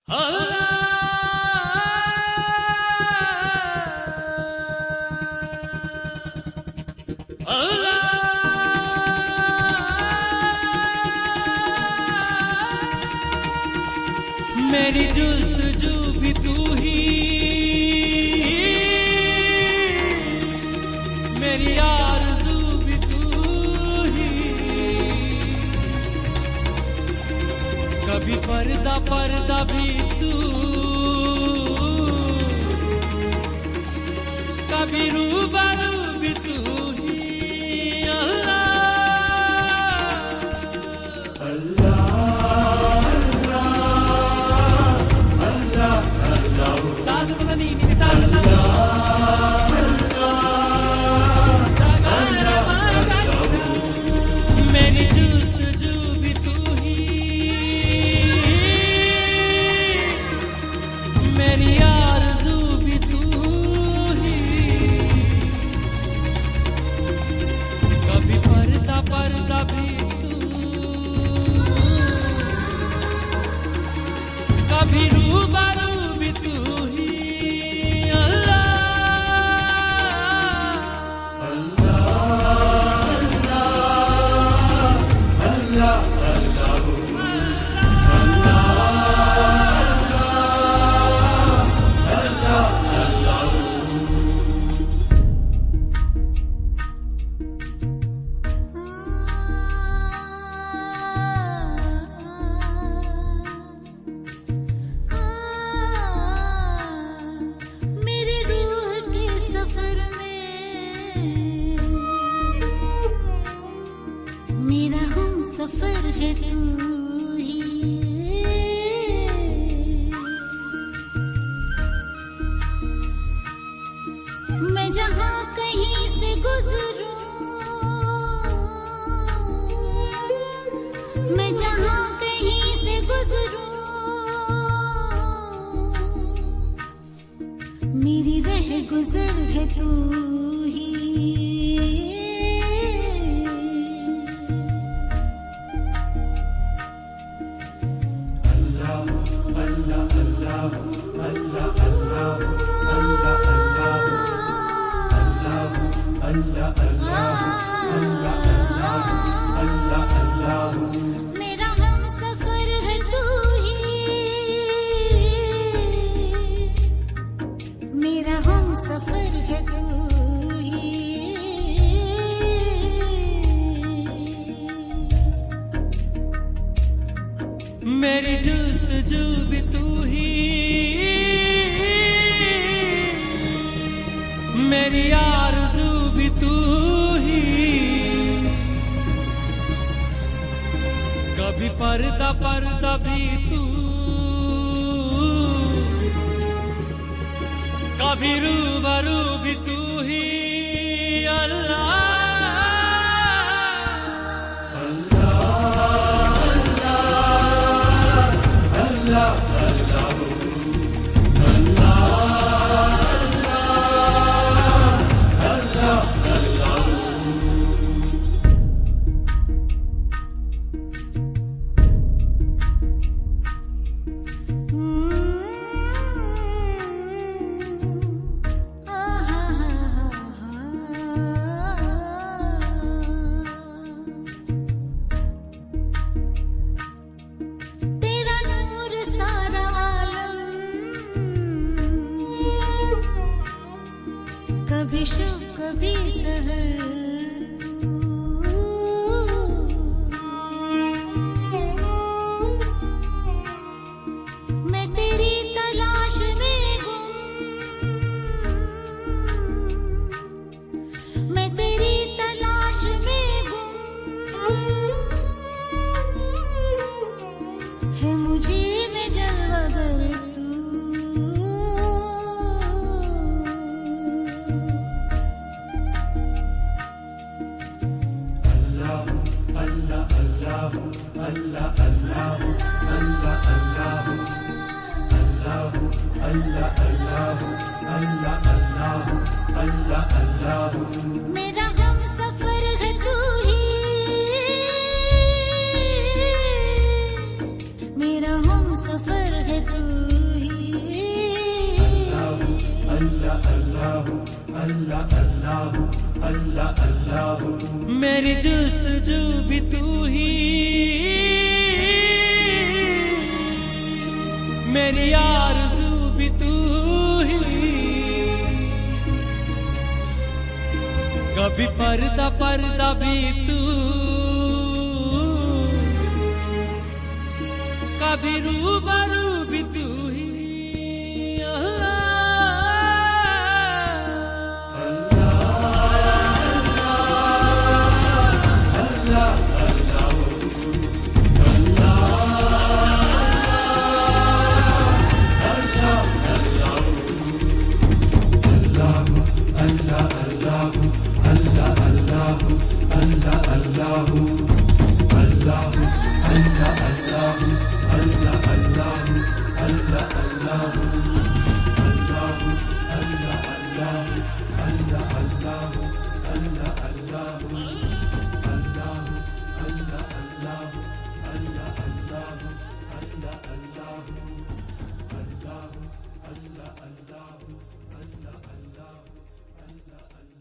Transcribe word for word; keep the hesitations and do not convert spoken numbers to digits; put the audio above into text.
मेरी जुस्तजू भी तू ही, मेरी आरज़ू भी तू ही। कभी पर्दा पर्दा भी तू, कभी रूबरू भी तू ही। मेरी जुस्तजू भी तू ही, मेरी आरज़ू भी तू ही। कभी पर्दा पर्दा भी तू, कभी रूबरू भी तू ही। मेरा हम सफर है तू ही। मैं जहाँ कहीं से गुजरूं, मैं जहाँ कहीं से गुजरूं, मेरी रह गुजर है तू ही। मेरा हम सफर है तू ही, मेरा हम सफर है तू ही। मेरी जुस्तजू भी तू ही, मेरी आरज़ू भी तू ही। कभी पर्दा पर्दा भी तू, कभी रूबरू भी तू ही। अल्लाह कभी शब कभी सहर, मैं तेरी तलाश में गुम, मैं तेरी तलाश में गुम। है मुझे में जलवागर तू। मेरा हम सफर है तू ही, मेरा हम सफर है तू। मेरी जुस्तजू भी तू ही, मेरी आरज़ू भी तू ही। कभी पर्दा पर्दा भी तू, कभी रूबरू भी तू ही। Allah, Allah, Allah, Allah, Allah, Allah.